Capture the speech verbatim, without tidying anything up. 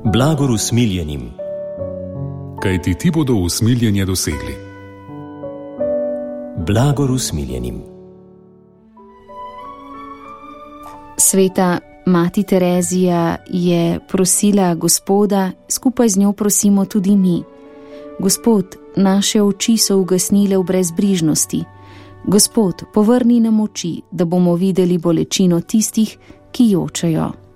Blagor usmiljenim, kajti ti bodo usmiljenje dosegli. Blagor usmiljenim. Sveta mati Terezija je prosila Gospoda, skupaj z njo prosimo tudi mi. Gospod, naše oči so ugasnile v brezbrižnosti. Gospod, povrni nam oči, da bomo videli bolečino tistih, ki jočejo.